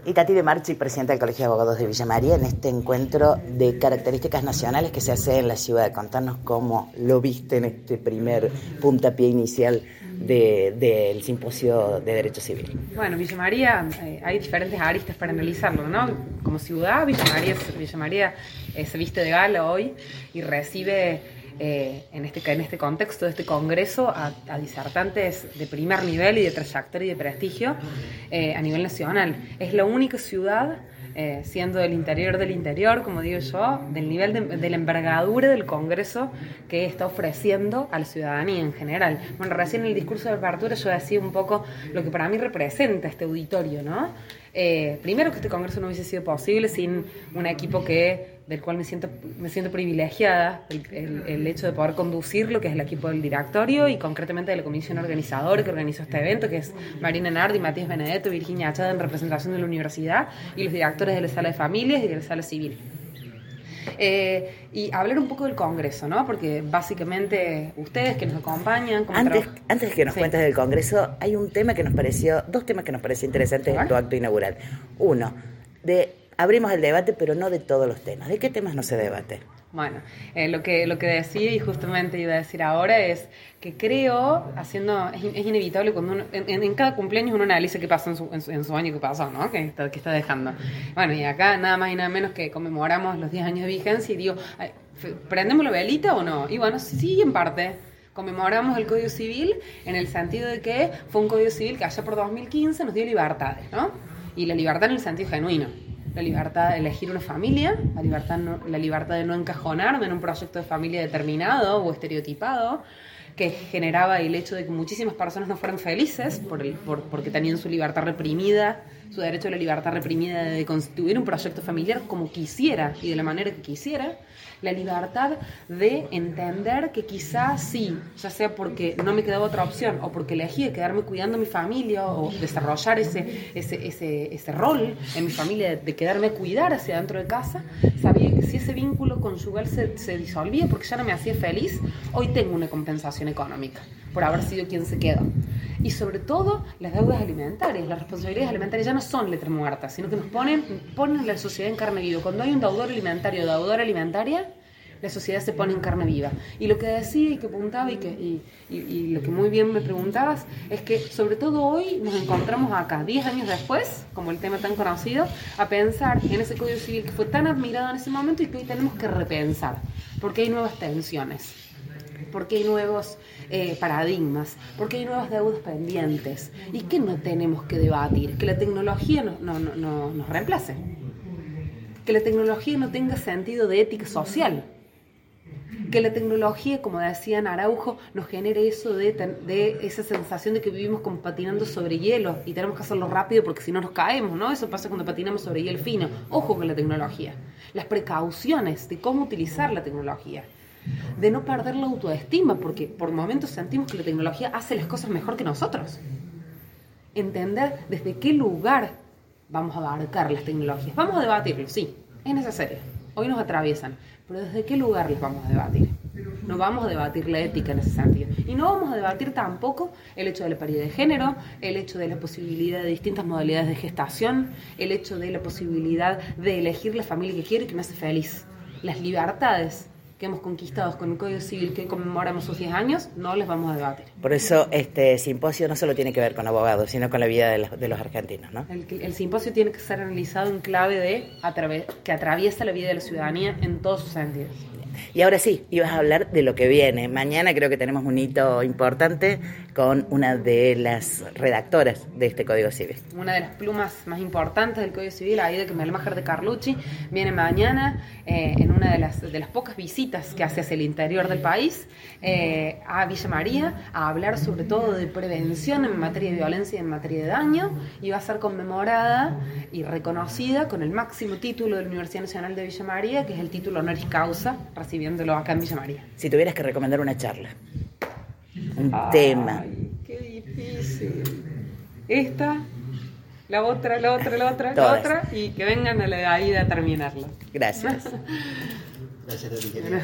Itati de Marchi, presidenta del Colegio de Abogados de Villa María, en este encuentro de características nacionales que se hace en la ciudad. Contanos cómo lo viste en este primer puntapié inicial del simposio de Derecho Civil. Bueno, Villa María, hay diferentes aristas para analizarlo, ¿no? Como ciudad, Villa María se viste de gala hoy y recibe en este contexto de este congreso a disertantes de primer nivel y de trayectoria y de prestigio a nivel nacional. Es la única ciudad, siendo del interior, como digo yo, del nivel de la envergadura del congreso que está ofreciendo a la ciudadanía en general. Bueno, recién en el discurso de apertura yo decía un poco lo que para mí representa este auditorio, ¿no? Primero, que este congreso no hubiese sido posible sin un equipo del cual me siento privilegiada, el hecho de poder conducir lo que es el equipo del directorio y concretamente de la comisión organizadora que organizó este evento, que es Marina Nardi, Matías Benedetto, Virginia Achada en representación de la universidad y los directores de la sala de familias y de la sala civil. Y hablar un poco del Congreso, ¿no? Porque básicamente ustedes que nos acompañan... Antes de que nos cuentes del Congreso, hay dos temas que nos pareció interesantes en tu acto inaugural. Uno, abrimos el debate, pero no de todos los temas. ¿De qué temas no se debate? Bueno, lo que decía y justamente iba a decir ahora es que creo, es inevitable cuando uno, en cada cumpleaños uno analiza qué pasó en su año que pasó, ¿no? Que está dejando. Bueno, y acá nada más y nada menos que conmemoramos los 10 años de vigencia y digo, ¿prendemos la velita o no? Y bueno, sí, en parte. Conmemoramos el Código Civil en el sentido de que fue un Código Civil que allá por 2015 nos dio libertades, ¿no? Y la libertad en el sentido genuino. La libertad de elegir una familia, la libertad de no encajonarme en un proyecto de familia determinado o estereotipado, que generaba el hecho de que muchísimas personas no fueran felices porque tenían su libertad reprimida, su derecho a la libertad reprimida de constituir un proyecto familiar como quisiera y de la manera que quisiera. La libertad de entender que quizás sí, ya sea porque no me quedaba otra opción o porque elegí quedarme cuidando a mi familia o desarrollar ese rol en mi familia de quedarme a cuidar hacia dentro de casa, sabía que si ese vínculo conyugal se disolvía porque ya no me hacía feliz, hoy tengo una compensación económica por haber sido quien se quedó. Y sobre todo las deudas alimentarias, las responsabilidades alimentarias ya no son letras muertas, sino que nos ponen la sociedad en carne viva. Cuando hay un deudor alimentario o deudora alimentaria, la sociedad se pone en carne viva. Y lo que decía y que apuntaba y lo que muy bien me preguntabas es que sobre todo hoy nos encontramos acá, 10 años después, como el tema tan conocido, a pensar en ese Código Civil que fue tan admirado en ese momento y que hoy tenemos que repensar, porque hay nuevas tensiones, porque hay nuevos paradigmas, porque hay nuevas deudas pendientes. ¿Y qué no tenemos que debatir? Que la tecnología nos reemplace, que la tecnología no tenga sentido de ética social, que la tecnología, como decía Araujo, nos genere eso de esa sensación de que vivimos como patinando sobre hielo y tenemos que hacerlo rápido porque si no nos caemos, ¿no? Eso pasa cuando patinamos sobre hielo fino. Ojo con la tecnología. Las precauciones de cómo utilizar la tecnología. De no perder la autoestima, porque por momentos sentimos que la tecnología hace las cosas mejor que nosotros. Entender desde qué lugar vamos a abarcar las tecnologías. Vamos a debatirlo, sí, es necesario. Hoy nos atraviesan, pero ¿desde qué lugar les vamos a debatir? No vamos a debatir la ética en ese sentido. Y no vamos a debatir tampoco el hecho de la paridad de género, el hecho de la posibilidad de distintas modalidades de gestación, el hecho de la posibilidad de elegir la familia que quiero y que me hace feliz. Las libertades que hemos conquistado con el Código Civil que conmemoramos sus 10 años, no les vamos a debatir. Por eso este simposio no solo tiene que ver con abogados, sino con la vida de los argentinos, ¿no? El simposio tiene que ser analizado en clave que atraviesa la vida de la ciudadanía en todos sus sentidos. Y ahora sí, ibas a hablar de lo que viene. Mañana creo que tenemos un hito importante con una de las redactoras de este Código Civil. Una de las plumas más importantes del Código Civil, Aida Kemelmacher de Carlucci, viene mañana en una de las pocas visitas que hace hacia el interior del país a Villa María a hablar sobre todo de prevención en materia de violencia y en materia de daño, y va a ser conmemorada y reconocida con el máximo título de la Universidad Nacional de Villa María, que es el título honoris causa, recibiéndolo acá en Villa María. Si tuvieras que recomendar una charla, un tema. Qué difícil. Esta, la otra, y que vengan a la Aida a terminarlo. Gracias. Gracias, Loli.